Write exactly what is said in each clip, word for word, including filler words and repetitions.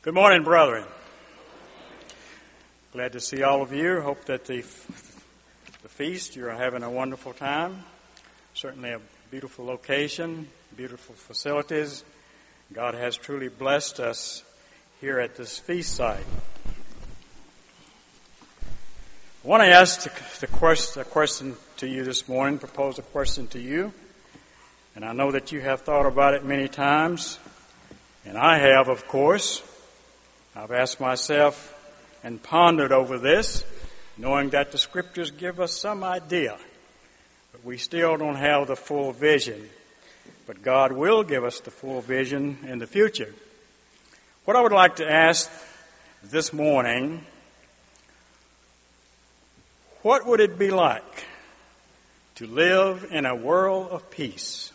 Good morning, brethren. Glad to see all of you. Hope that the, the feast, you're having a wonderful time. Certainly a beautiful location, beautiful facilities. God has truly blessed us here at this feast site. I want to ask the, the question, a question to you this morning, propose a question to you. And I know that you have thought about it many times. And I have, of course. I've asked myself and pondered over this, knowing that the Scriptures give us some idea, but we still don't have the full vision. But God will give us the full vision in the future. What I would like to ask this morning, what would it be like to live in a world of peace?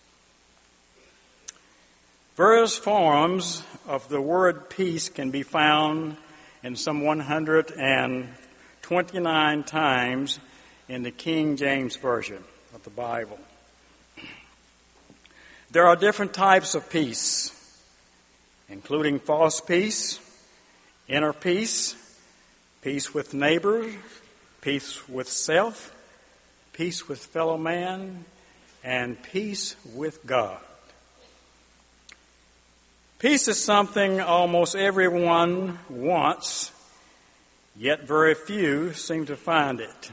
Various forms of the word peace can be found in some one hundred twenty-nine times in the King James Version of the Bible. There are different types of peace, including false peace, inner peace, peace with neighbors, peace with self, peace with fellow man, and peace with God. Peace is something almost everyone wants, yet very few seem to find it.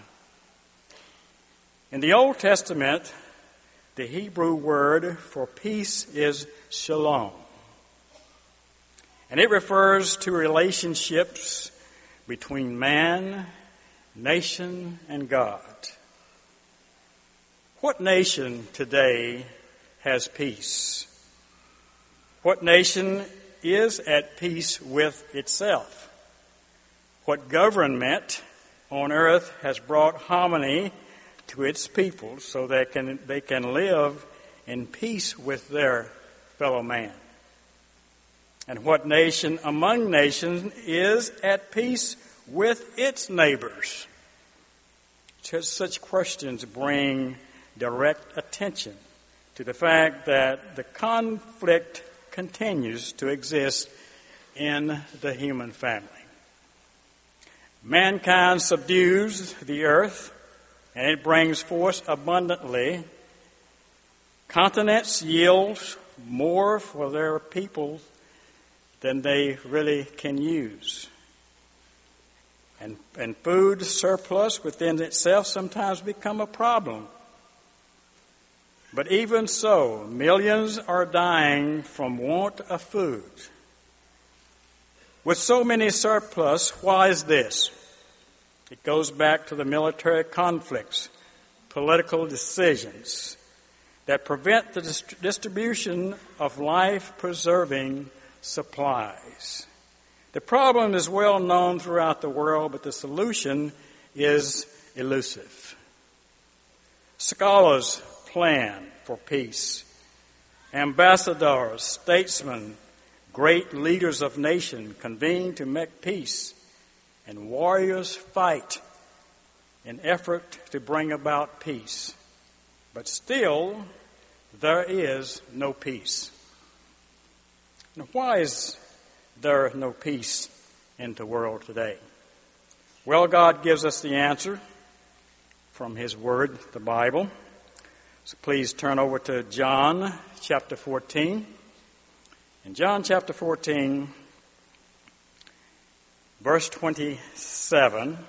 In the Old Testament, the Hebrew word for peace is shalom. And it refers to relationships between man, nation, and God. What nation today has peace? What nation is at peace with itself? What government on earth has brought harmony to its people so that can, they can live in peace with their fellow man? And what nation among nations is at peace with its neighbors? Just such questions bring direct attention to the fact that the conflict continues to exist in the human family. Mankind subdues the earth, and it brings forth abundantly. Continents yield more for their people than they really can use. And, and food surplus within itself sometimes become a problem. But even so, millions are dying from want of food. With so many surplus, why is this? It goes back to the military conflicts, political decisions that prevent the dist- distribution of life-preserving supplies. The problem is well known throughout the world, but the solution is elusive. Scholars plan for peace. Ambassadors, statesmen, great leaders of nations convene to make peace, and warriors fight in effort to bring about peace. But still, there is no peace. Now, why is there no peace in the world today? Well, God gives us the answer from His Word, the Bible. So please turn over to John chapter fourteen. In John chapter fourteen, verse twenty-seven.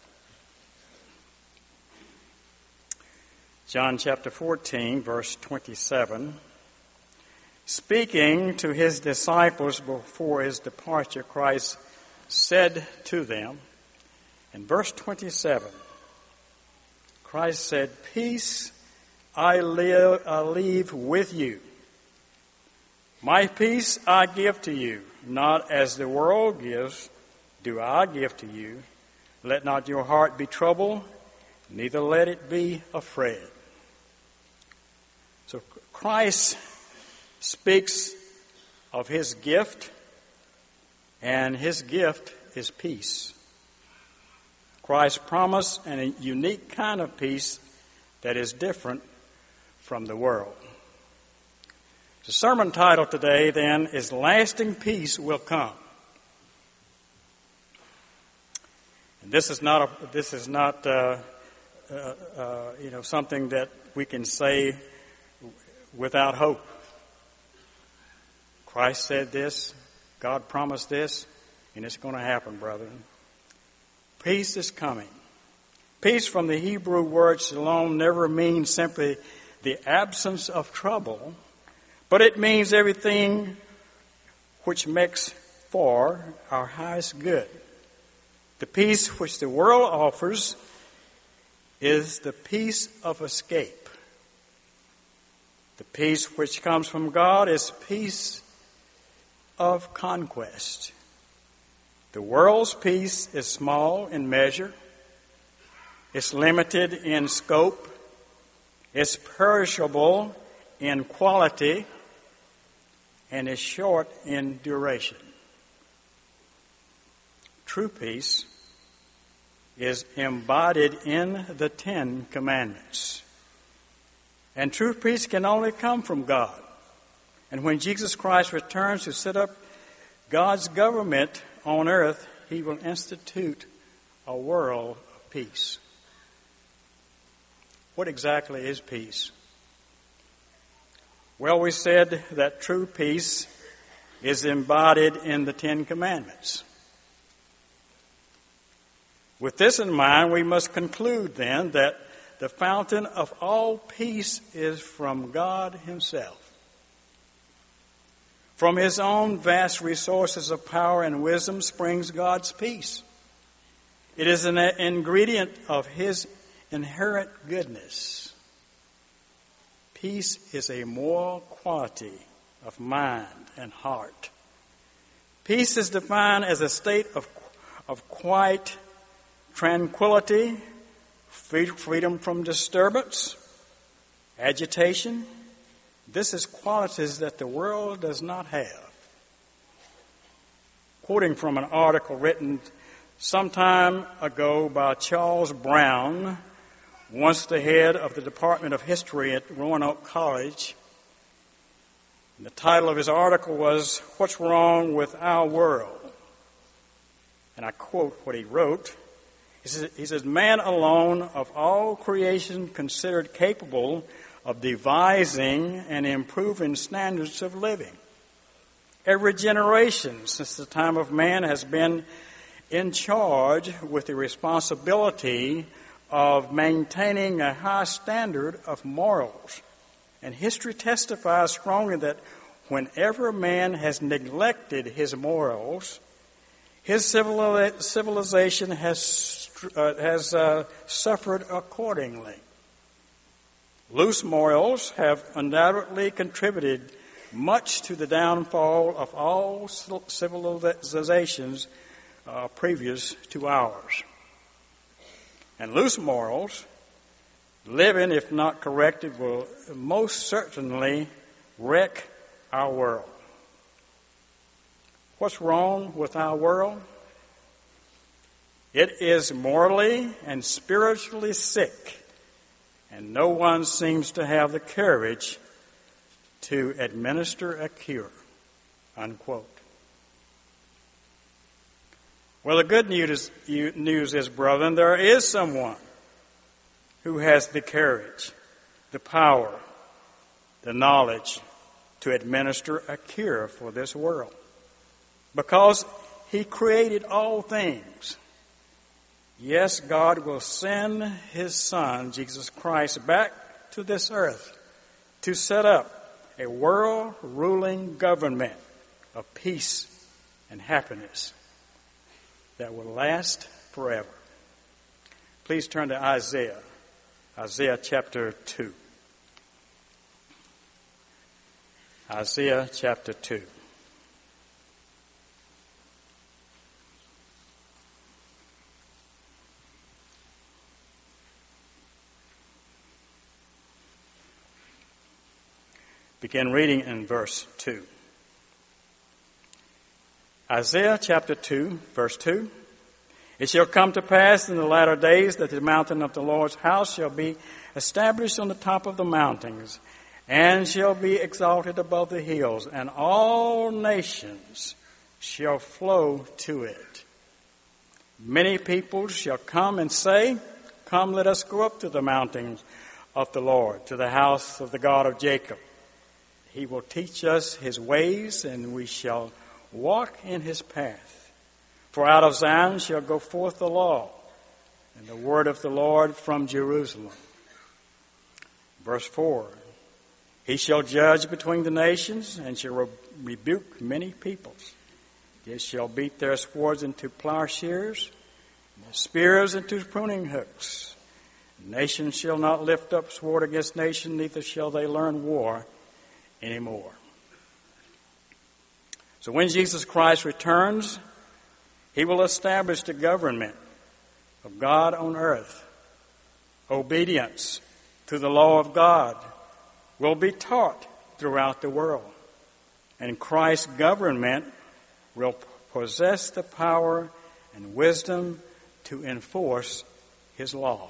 John chapter fourteen, verse twenty-seven. Speaking to His disciples before His departure, Christ said to them, in verse twenty-seven, Christ said, "Peace I live, I leave with you. My peace I give to you, not as the world gives, do I give to you. Let not your heart be troubled, neither let it be afraid." So Christ speaks of His gift, and His gift is peace. Christ promised a unique kind of peace that is different from the world. The sermon title today, then, is Lasting Peace Will Come. This is not a, this is not uh, uh, uh, you know something that we can say without hope. Christ said this, God promised this, and it's going to happen, brethren. Peace is coming. Peace from the Hebrew word shalom never means simply the absence of trouble, but it means everything which makes for our highest good. The peace which the world offers is the peace of escape. The peace which comes from God is peace of conquest. The world's peace is small in measure, it's limited in scope, it's perishable in quality, and is short in duration. True peace is embodied in the Ten Commandments. And true peace can only come from God. And when Jesus Christ returns to set up God's government on earth, he will institute a world of peace. What exactly is peace? Well, we said that true peace is embodied in the Ten Commandments. With this in mind, we must conclude then that the fountain of all peace is from God himself. From his own vast resources of power and wisdom springs God's peace. It is an ingredient of his inherent goodness. Peace is a moral quality of mind and heart. Peace is defined as a state of, of quiet tranquility, freedom from disturbance, agitation. This is qualities that the world does not have. Quoting from an article written some time ago by Charles Brown, once the head of the Department of History at Roanoke College, the title of his article was, "What's Wrong with Our World?" And I quote what he wrote. He says, he says, "Man alone of all creation considered capable of devising and improving standards of living. Every generation since the time of man has been in charge with the responsibility of maintaining a high standard of morals. And history testifies strongly that whenever man has neglected his morals, his civilization has, uh, has uh, suffered accordingly. Loose morals have undoubtedly contributed much to the downfall of all civilizations uh, previous to ours. And loose morals, living if not corrected, will most certainly wreck our world. What's wrong with our world? It is morally and spiritually sick, and no one seems to have the courage to administer a cure, unquote. Well, the good news is, news is, brethren, there is someone who has the courage, the power, the knowledge to administer a cure for this world. Because he created all things. Yes, God will send his Son, Jesus Christ, back to this earth to set up a world-ruling government of peace and happiness that will last forever. Please turn to Isaiah, Isaiah chapter two. Isaiah chapter two. Begin reading in verse two. Isaiah chapter two, verse two. It shall come to pass in the latter days that the mountain of the Lord's house shall be established on the top of the mountains, and shall be exalted above the hills, and all nations shall flow to it. Many peoples shall come and say, Come, let us go up to the mountains of the Lord, to the house of the God of Jacob. He will teach us his ways, and we shall walk in his path. For out of Zion shall go forth the law, and the word of the Lord from Jerusalem. Verse four, He shall judge between the nations, and shall re- rebuke many peoples. They shall beat their swords into plowshares, and their spears into pruning hooks. Nation shall not lift up sword against nation, neither shall they learn war anymore. So when Jesus Christ returns, he will establish the government of God on earth. Obedience to the law of God will be taught throughout the world, and Christ's government will possess the power and wisdom to enforce his laws.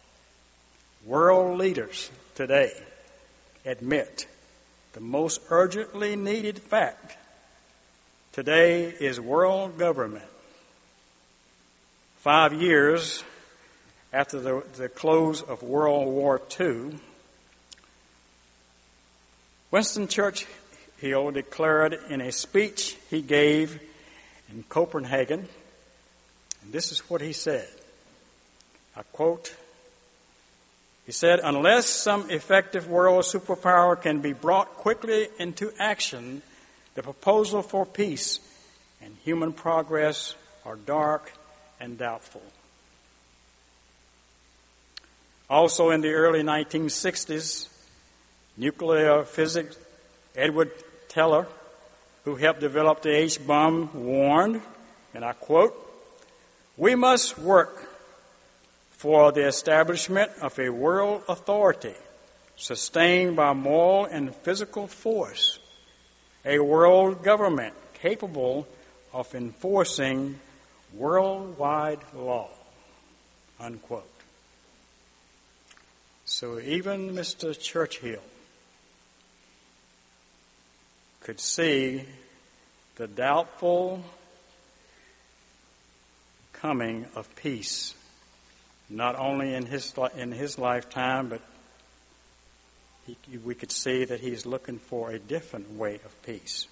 World leaders today admit the most urgently needed fact today is world government. Five years after the, the close of World War Two, Winston Churchill declared in a speech he gave in Copenhagen, and this is what he said. I quote, he said, "Unless some effective world superpower can be brought quickly into action, the proposal for peace and human progress are dark and doubtful." Also in the early nineteen sixties, nuclear physicist Edward Teller, who helped develop the H-bomb, warned, and I quote, "We must work for the establishment of a world authority sustained by moral and physical force, a world government capable of enforcing worldwide law," unquote. So even Mister Churchill could see the doubtful coming of peace, not only in his in his lifetime, but he, we could see that he's looking for a different way of peace.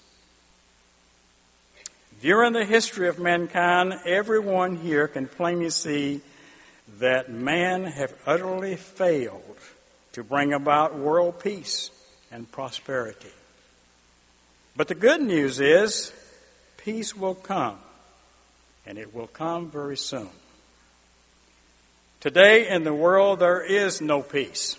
During the history of mankind, everyone here can plainly see that man have utterly failed to bring about world peace and prosperity. But the good news is peace will come, and it will come very soon. Today in the world there is no peace.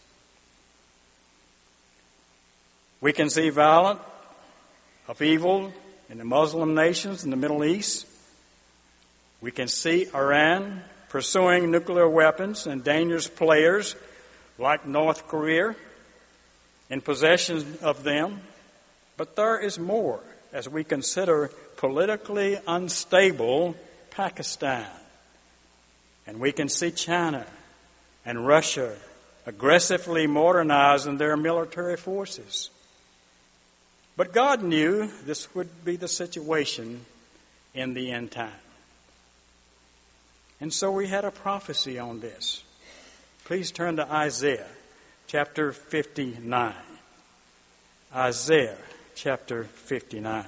We can see violence of evil in the Muslim nations in the Middle East. We can see Iran pursuing nuclear weapons and dangerous players like North Korea in possession of them. But there is more as we consider politically unstable Pakistan. And we can see China and Russia aggressively modernizing their military forces. But God knew this would be the situation in the end time. And so we had a prophecy on this. Please turn to Isaiah chapter fifty-nine. Isaiah chapter fifty-nine.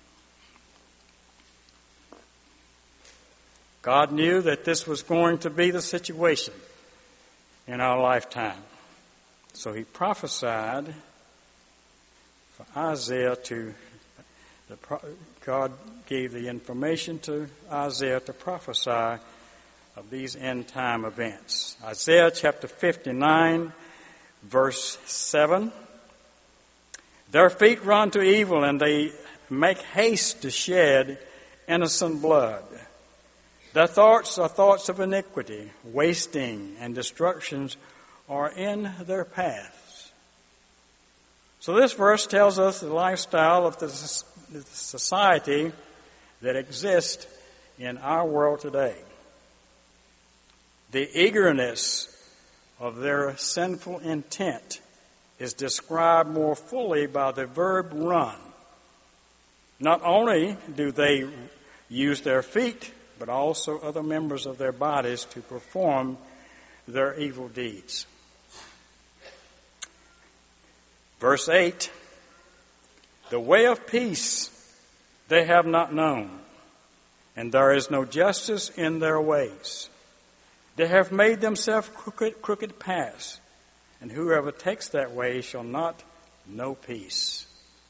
God knew that this was going to be the situation in our lifetime. So he prophesied for Isaiah to, the, God gave the information to Isaiah to prophesy of these end time events. Isaiah chapter fifty-nine, verse seven. "Their feet run to evil, and they make haste to shed innocent blood. Their thoughts are thoughts of iniquity, wasting and destructions are in their paths." So this verse tells us the lifestyle of the society that exists in our world today. The eagerness of their sinful intent is described more fully by the verb run. Not only do they use their feet, but also other members of their bodies to perform their evil deeds. Verse eight, the way of peace they have not known, and there is no justice in their ways. They have made themselves crooked, crooked paths, and whoever takes that way shall not know peace.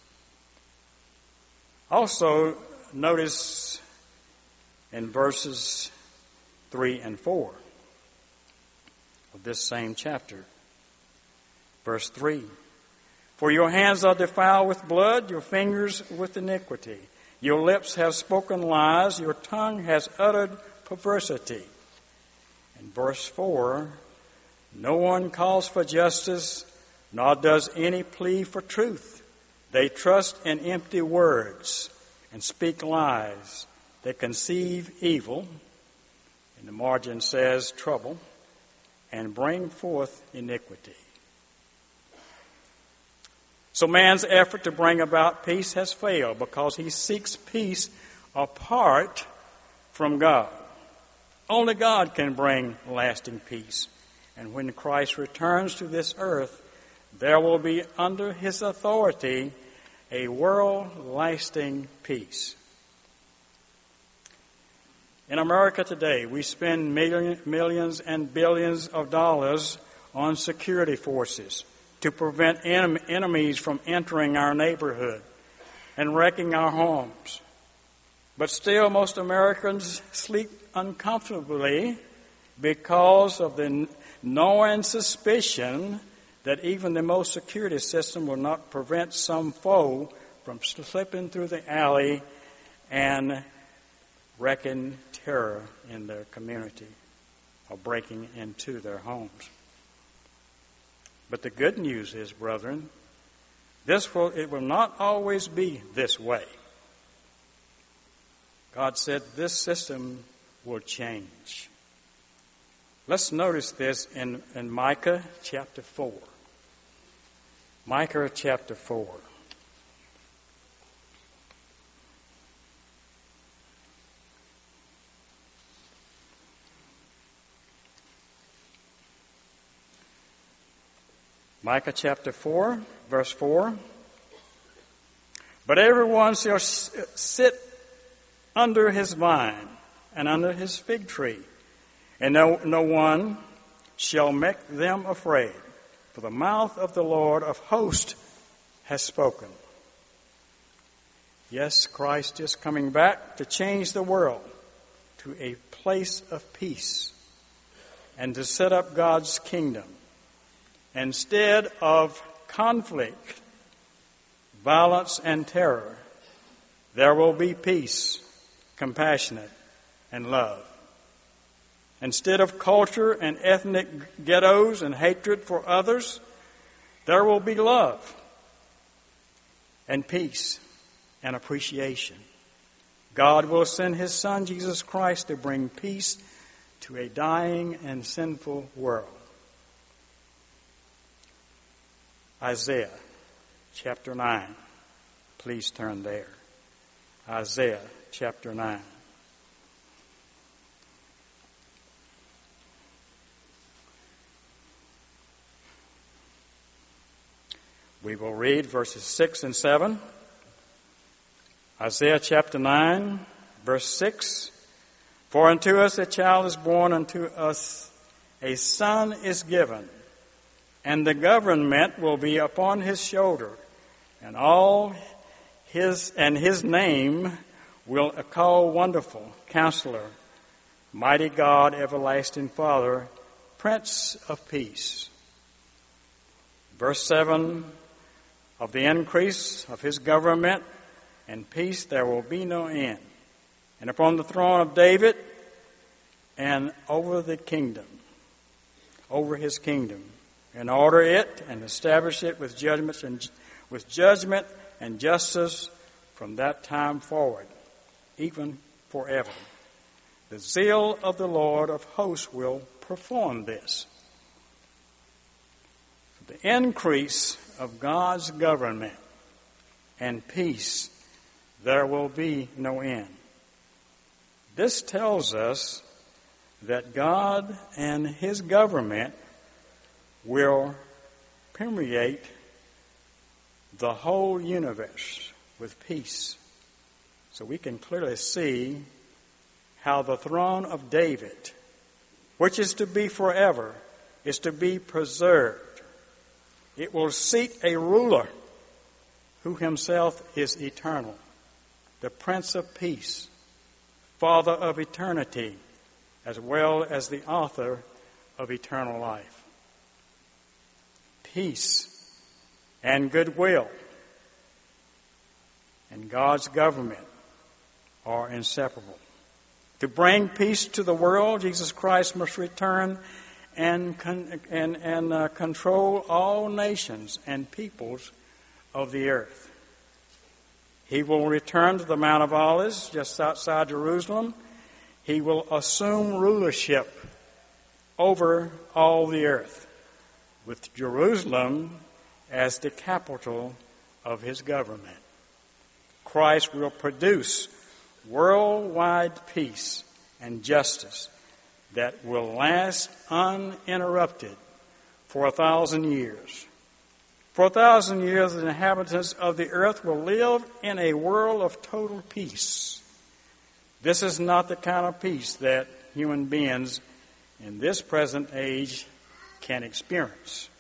Also, notice in verses three and four of this same chapter. Verse three, for your hands are defiled with blood, your fingers with iniquity. Your lips have spoken lies, your tongue has uttered perversity. In verse four, no one calls for justice, nor does any plea for truth. They trust in empty words and speak lies. They conceive evil, in the margin says trouble, and bring forth iniquity. So man's effort to bring about peace has failed because he seeks peace apart from God. Only God can bring lasting peace. And when Christ returns to this earth, there will be under his authority a world-lasting peace. In America today, we spend million, millions and billions of dollars on security forces to prevent en- enemies from entering our neighborhood and wrecking our homes. But still, most Americans sleep uncomfortably because of the knowing suspicion that even the most security system will not prevent some foe from slipping through the alley and wreaking terror in their community or breaking into their homes. But the good news is, brethren, this will it will not always be this way. God said this system will change. Let's notice this in, in Micah chapter four. Micah chapter four. Micah chapter four, verse four. But everyone shall sit under his vine and under his fig tree, and no, no one shall make them afraid, for the mouth of the Lord of hosts has spoken. Yes, Christ is coming back to change the world to a place of peace and to set up God's kingdom. Instead of conflict, violence, and terror, there will be peace, compassionate, and love. Instead of culture and ethnic ghettos and hatred for others, there will be love and peace and appreciation. God will send his Son, Jesus Christ, to bring peace to a dying and sinful world. Isaiah chapter nine. Please turn there. Isaiah chapter nine. We will read verses six and seven. Isaiah chapter nine, verse six. For unto us a child is born, unto us a son is given, and the government will be upon his shoulder, and all his and his name will call Wonderful, Counselor, Mighty God, Everlasting Father, Prince of Peace. Verse seven, of the increase of his government and peace there will be no end, and upon the throne of David and over the kingdom, over his kingdom, and order it and establish it with judgment and with judgment and justice from that time forward, even forever. The zeal of the Lord of hosts will perform this. The increase of God's government and peace, there will be no end. This tells us that God and his government will permeate the whole universe with peace. So we can clearly see how the throne of David, which is to be forever, is to be preserved. It will seat a ruler who himself is eternal, the Prince of Peace, Father of eternity, as well as the author of eternal life. Peace and goodwill and God's government are inseparable. To bring peace to the world, Jesus Christ must return and con- and, and uh, control all nations and peoples of the earth. He will return to the Mount of Olives just outside Jerusalem. He will assume rulership over all the earth, with Jerusalem as the capital of his government. Christ will produce worldwide peace and justice that will last uninterrupted for a thousand years. For a thousand years, the inhabitants of the earth will live in a world of total peace. This is not the kind of peace that human beings in this present age can experience.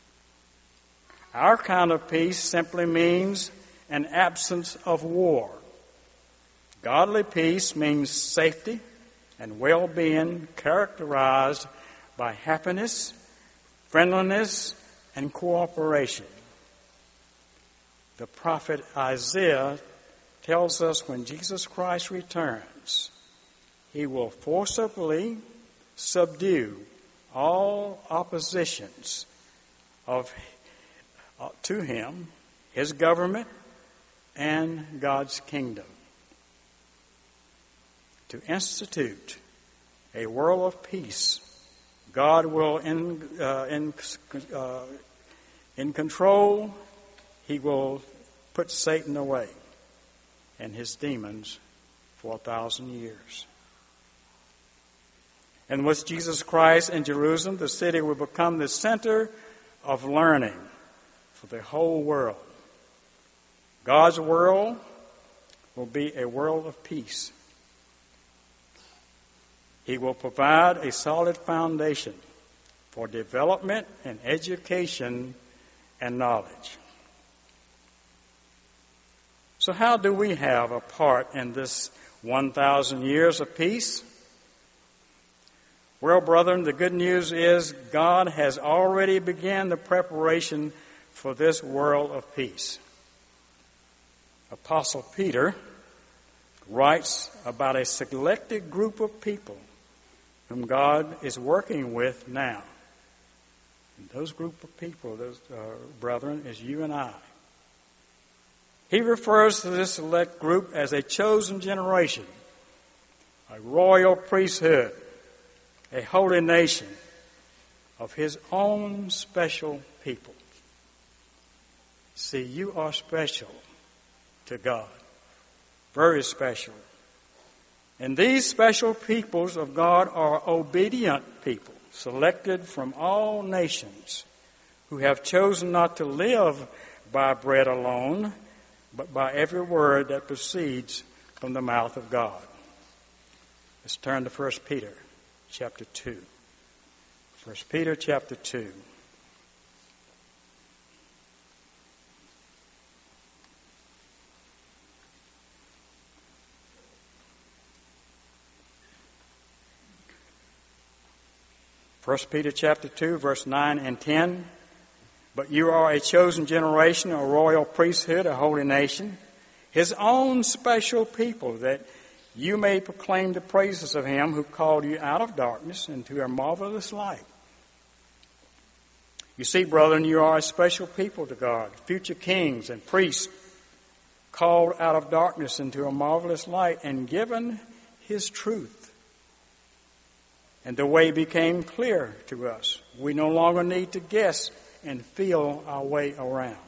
Our kind of peace simply means an absence of war. Godly peace means safety and well-being characterized by happiness, friendliness, and cooperation. The prophet Isaiah tells us when Jesus Christ returns, he will forcibly subdue all oppositions of uh, to him, his government, and God's kingdom. To institute a world of peace, God will in uh, in uh, in control. He will put Satan away and his demons for a thousand years. And with Jesus Christ in Jerusalem, the city will become the center of learning for the whole world. God's world will be a world of peace. He will provide a solid foundation for development and education and knowledge. So how do we have a part in this one thousand years of peace? Well, brethren, the good news is God has already begun the preparation for this world of peace. Apostle Peter writes about a selected group of people whom God is working with now. And those group of people, those uh, brethren, is you and I. He refers to this select group as a chosen generation, a royal priesthood, a holy nation of his own special people. See, you are special to God, very special. And these special peoples of God are obedient people, selected from all nations, who have chosen not to live by bread alone, but by every word that proceeds from the mouth of God. Let's turn to First Peter chapter two. First Peter chapter two. First Peter chapter two, verse nine and ten. But you are a chosen generation, a royal priesthood, a holy nation, his own special people, that you may proclaim the praises of him who called you out of darkness into a marvelous light. You see, brethren, you are a special people to God, future kings and priests, called out of darkness into a marvelous light and given his truth. And the way became clear to us. We no longer need to guess and feel our way around.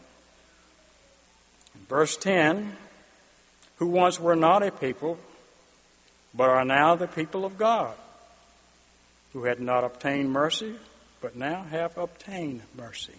In verse ten, who once were not a people, but are now the people of God, who had not obtained mercy, but now have obtained mercy.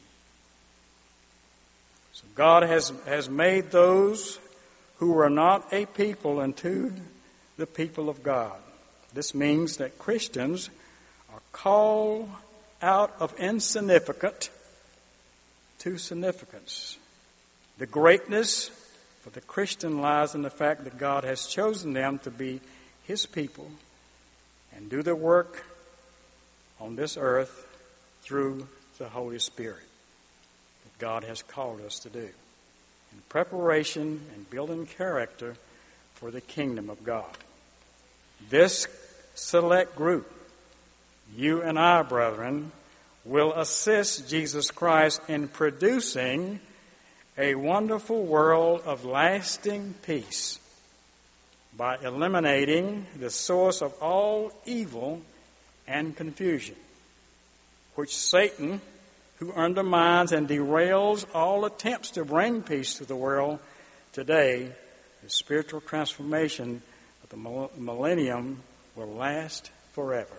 So God has, has made those who were not a people into the people of God. This means that Christians are called out of insignificant to significance. The greatness for the Christian lies in the fact that God has chosen them to be His people and do the work on this earth through the Holy Spirit that God has called us to do in preparation and building character for the kingdom of God. This select group, you and I, brethren, will assist Jesus Christ in producing a wonderful world of lasting peace by eliminating the source of all evil and confusion, which Satan, who undermines and derails all attempts to bring peace to the world today, the spiritual transformation of the millennium will last forever.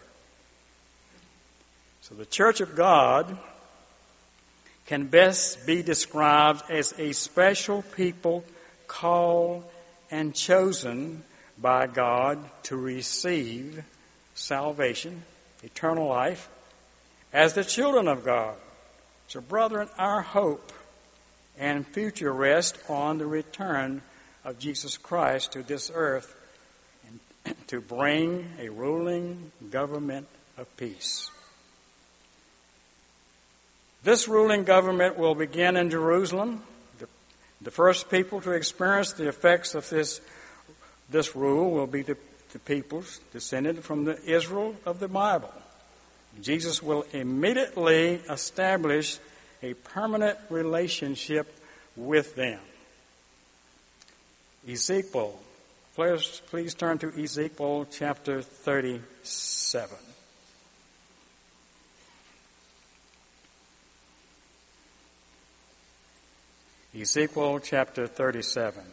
So the Church of God can best be described as a special people called and chosen by God to receive salvation, eternal life, as the children of God. So, brethren, our hope and future rest on the return of Jesus Christ to this earth and to bring a ruling government of peace. This ruling government will begin in Jerusalem. The, the first people to experience the effects of this, this rule will be the, the peoples descended from the Israel of the Bible. Jesus will immediately establish a permanent relationship with them. Ezekiel, please, please turn to Ezekiel chapter thirty-seven. Ezekiel chapter thirty-seven.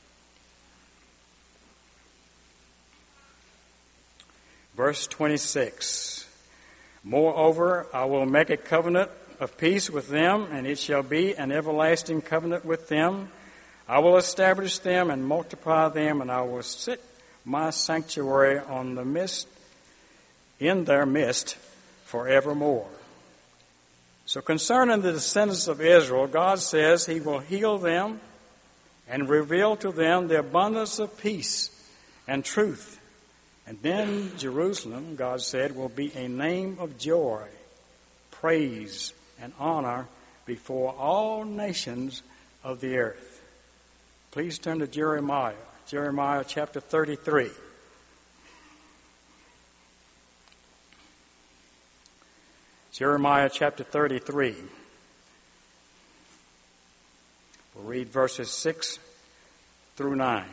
Verse twenty-six. Moreover, I will make a covenant of peace with them, and it shall be an everlasting covenant with them. I will establish them and multiply them, and I will set my sanctuary on the midst, in their midst forevermore. So concerning the descendants of Israel, God says He will heal them and reveal to them the abundance of peace and truth. And then Jerusalem, God said, will be a name of joy, praise, and honor before all nations of the earth. Please turn to Jeremiah, Jeremiah chapter thirty-three. Jeremiah chapter thirty-three. We'll read verses six through nine.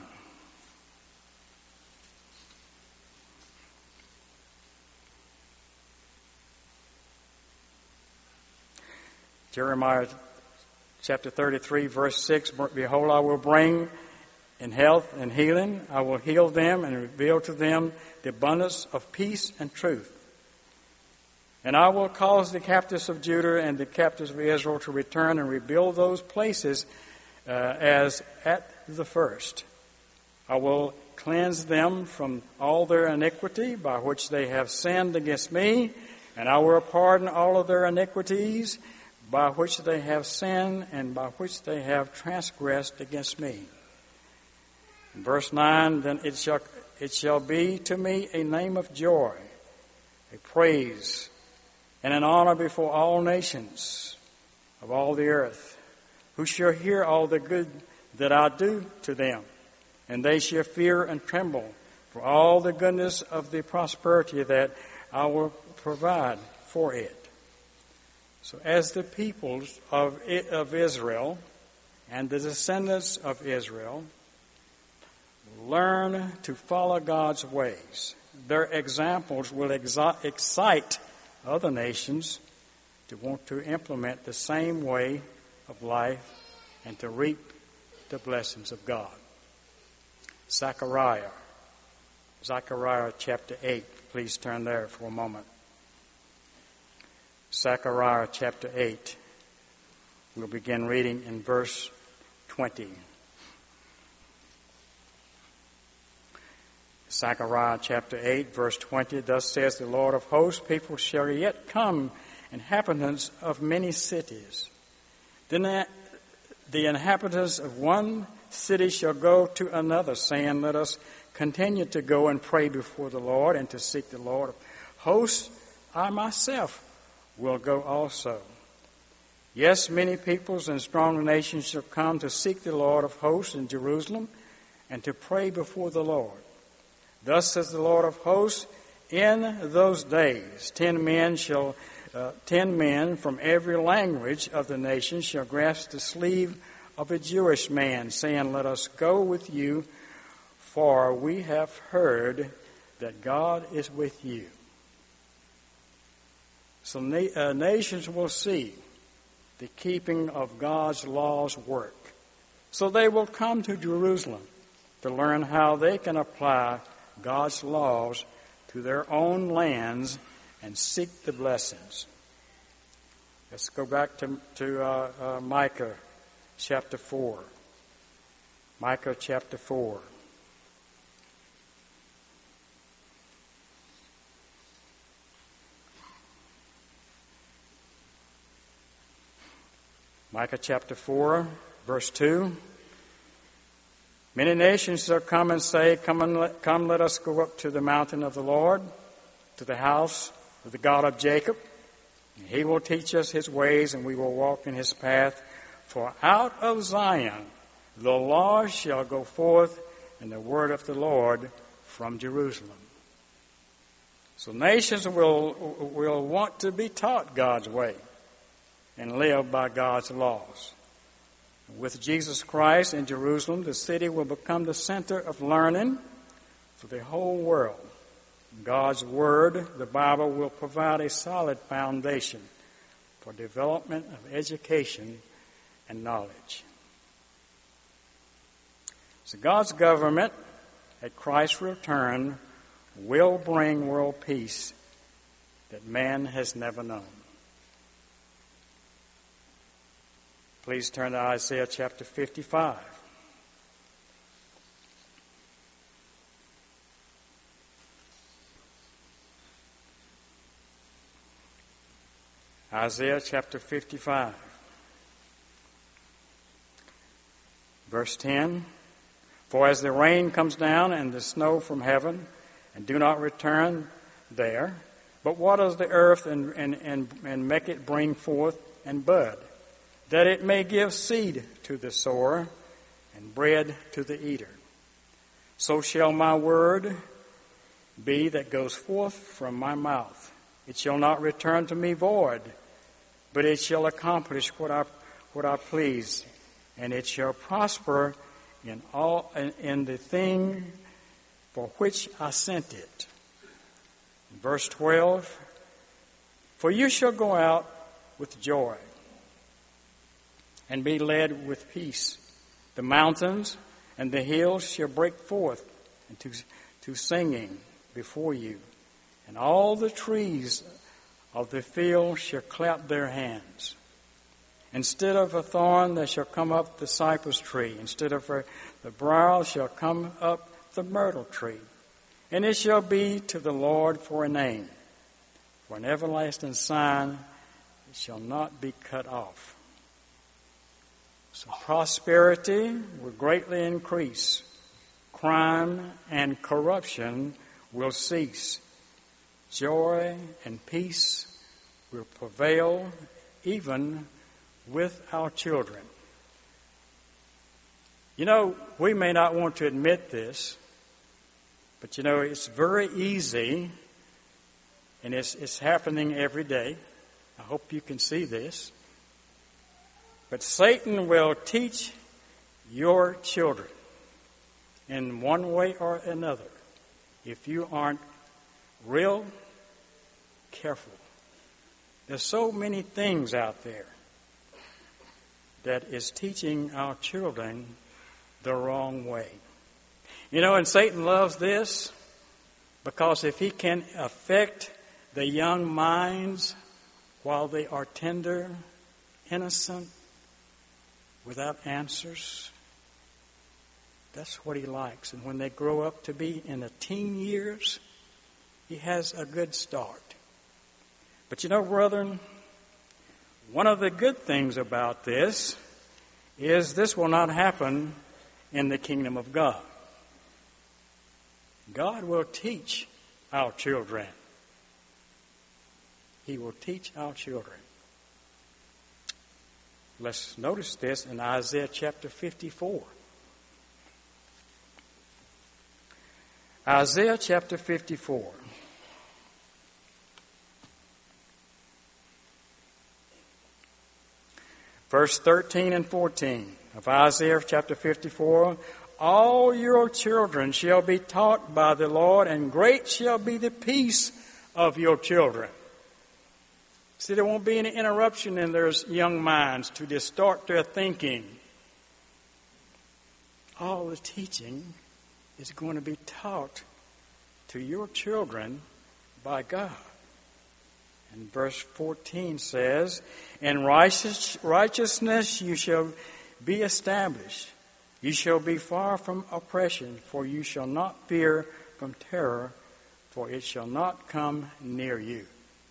Jeremiah chapter thirty-three, verse six, Behold, I will bring in health and healing. I will heal them and reveal to them the abundance of peace and truth. And I will cause the captives of Judah and the captives of Israel to return and rebuild those places uh, as at the first. I will cleanse them from all their iniquity by which they have sinned against me, and I will pardon all of their iniquities by which they have sinned and by which they have transgressed against me. In verse nine, then it shall, it shall be to me a name of joy, a praise, and an honor before all nations of all the earth, who shall hear all the good that I do to them, and they shall fear and tremble for all the goodness of the prosperity that I will provide for it. So as the peoples of, of Israel and the descendants of Israel learn to follow God's ways, their examples will exi- excite other nations to want to implement the same way of life and to reap the blessings of God. Zechariah, Zechariah chapter eight. Please turn there for a moment. Zechariah chapter eight. We'll begin reading in verse twenty. Zechariah chapter eight, verse twenty. Thus says the Lord of hosts, people shall yet come, inhabitants of many cities. Then the inhabitants of one city shall go to another, saying, let us continue to go and pray before the Lord and to seek the Lord of hosts. I myself will go also. Yes, many peoples and strong nations shall come to seek the Lord of hosts in Jerusalem and to pray before the Lord. Thus says the Lord of hosts, in those days ten men shall uh, ten men from every language of the nation shall grasp the sleeve of a Jewish man, saying, let us go with you, for we have heard that God is with you. So na- uh, nations will see the keeping of God's laws work. So they will come to Jerusalem to learn how they can apply God's laws to their own lands and seek the blessings. Let's go back to, to uh, uh, Micah chapter four. Micah chapter four. Micah chapter four, verse two. Many nations shall come and say, Come, and let, come, let us go up to the mountain of the Lord, to the house of the God of Jacob. And he will teach us his ways, and we will walk in his path. For out of Zion the law shall go forth, and the word of the Lord from Jerusalem. So nations will, will want to be taught God's way and live by God's laws. With Jesus Christ in Jerusalem, the city will become the center of learning for the whole world. God's Word, the Bible, will provide a solid foundation for development of education and knowledge. So God's government at Christ's return will bring world peace that man has never known. Please turn to Isaiah chapter fifty-five. Isaiah chapter fifty-five. Verse ten. For as the rain comes down and the snow from heaven, and do not return there, but waters the earth and, and, and, and make it bring forth and bud, that it may give seed to the sower and bread to the eater. So shall my word be that goes forth from my mouth. It shall not return to me void, but it shall accomplish what I what I please, and it shall prosper in all in, in the thing for which I sent it. Verse twelve. For you shall go out with joy and be led with peace. The mountains and the hills shall break forth into to singing before you, and all the trees of the field shall clap their hands. Instead of a thorn there shall come up the cypress tree, instead of a, the briar shall come up the myrtle tree, and it shall be to the Lord for a name, for an everlasting sign. It shall not be cut off. So prosperity will greatly increase. Crime and corruption will cease. Joy and peace will prevail even with our children. You know, we may not want to admit this, but you know, it's very easy, and it's, it's happening every day. I hope you can see this. But Satan will teach your children in one way or another if you aren't real careful. There's so many things out there that is teaching our children the wrong way. You know, and Satan loves this. Because if he can affect the young minds while they are tender, innocent, without answers, that's what he likes. And when they grow up to be in the teen years, he has a good start. But you know, brethren, one of the good things about this is this will not happen in the kingdom of God. God will teach our children. He will teach our children. Let's notice this in Isaiah chapter fifty-four. Isaiah chapter fifty-four. Verse thirteen and fourteen of Isaiah chapter fifty-four. All your children shall be taught by the Lord, and great shall be the peace of your children. See, there won't be any interruption in their young minds to distort their thinking. All the teaching is going to be taught to your children by God. And verse fourteen says, in righteous, righteousness you shall be established. You shall be far from oppression, for you shall not fear from terror, for it shall not come near you.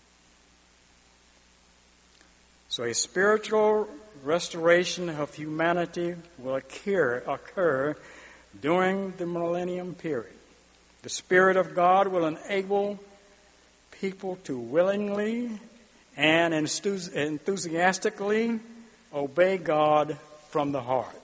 So a spiritual restoration of humanity will occur, occur during the millennium period. The Spirit of God will enable people to willingly and enthusiastically obey God from the heart.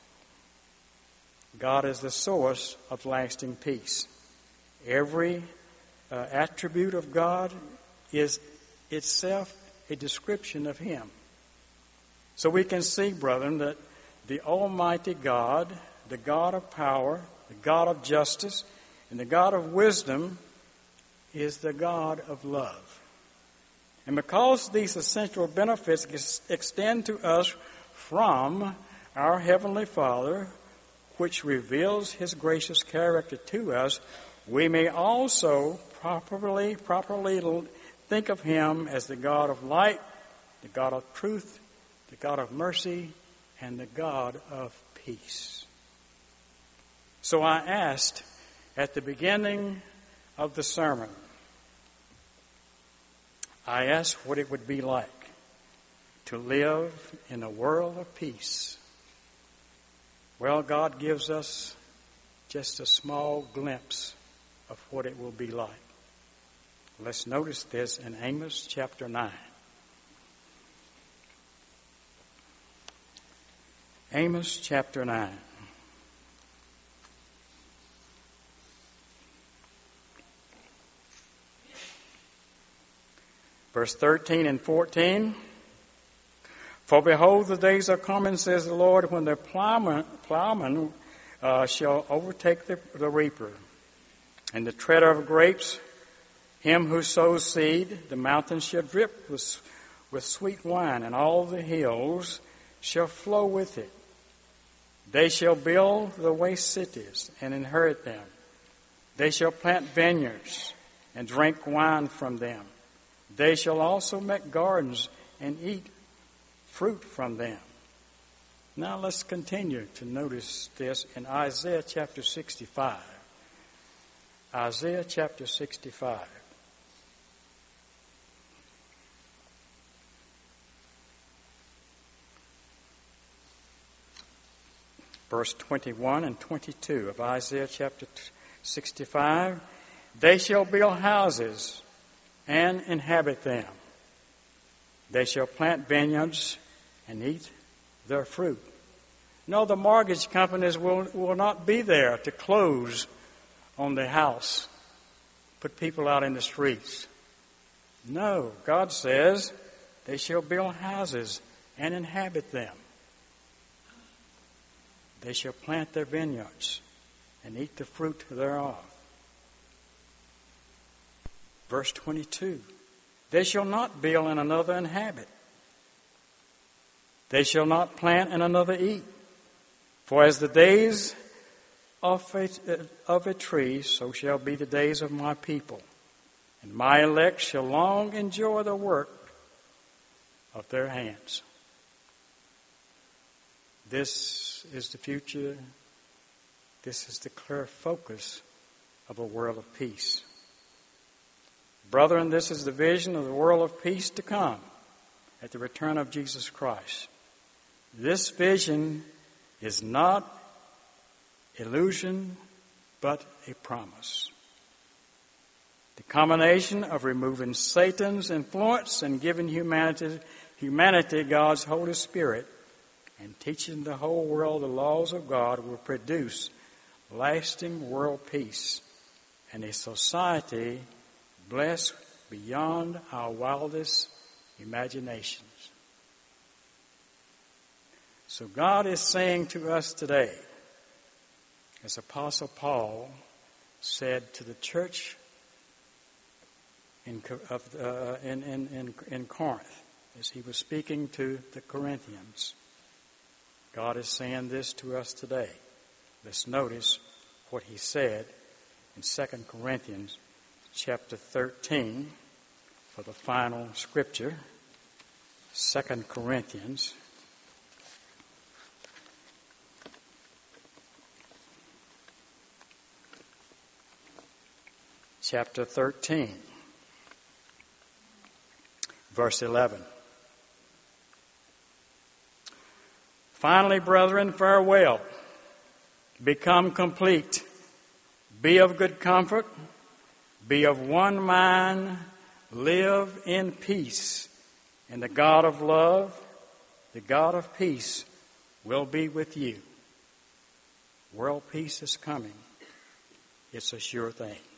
God is the source of lasting peace. Every uh, attribute of God is itself a description of Him. So we can see, brethren, that the Almighty God, the God of power, the God of justice, and the God of wisdom is the God of love. And because these essential benefits extend to us from our Heavenly Father, which reveals His gracious character to us, we may also properly, properly think of Him as the God of light, the God of truth, the God of mercy, and the God of peace. So I asked at the beginning of the sermon, I asked what it would be like to live in a world of peace. Well, God gives us just a small glimpse of what it will be like. Let's notice this in Amos chapter nine. Amos chapter nine. Verse thirteen and fourteen. For behold, the days are coming, says the Lord, when the plowman, plowman uh, shall overtake the, the reaper, and the treader of grapes, him who sows seed. The mountains shall drip with, with sweet wine, and all the hills shall flow with it. They shall build the waste cities and inherit them. They shall plant vineyards and drink wine from them. They shall also make gardens and eat fruit from them. Now let's continue to notice this in Isaiah chapter sixty-five. Isaiah chapter sixty-five. Verse twenty-one and twenty-two of Isaiah chapter sixty-five. They shall build houses and inhabit them. They shall plant vineyards and eat their fruit. No, the mortgage companies will, will not be there to close on the house, put people out in the streets. No, God says they shall build houses and inhabit them. They shall plant their vineyards and eat the fruit thereof. Verse twenty-two. They shall not build and another inhabit. They shall not plant and another eat. For as the days of a, of a tree, so shall be the days of my people, and my elect shall long enjoy the work of their hands. This is the future. This is the clear focus of a world of peace. Brethren, this is the vision of the world of peace to come at the return of Jesus Christ. This vision is not illusion, but a promise. The combination of removing Satan's influence and giving humanity, humanity God's Holy Spirit and teaching the whole world the laws of God will produce lasting world peace and a society blessed beyond our wildest imaginations. So God is saying to us today, as Apostle Paul said to the church in, of, uh, in, in, in, in Corinth, as he was speaking to the Corinthians, God is saying this to us today. Let's notice what he said in Second Corinthians chapter thirteen for the final scripture. Second Corinthians chapter thirteen, verse eleven. Finally, brethren, farewell. Become complete. Be of good comfort. Be of one mind. Live in peace. And the God of love, the God of peace, will be with you. World peace is coming. It's a sure thing.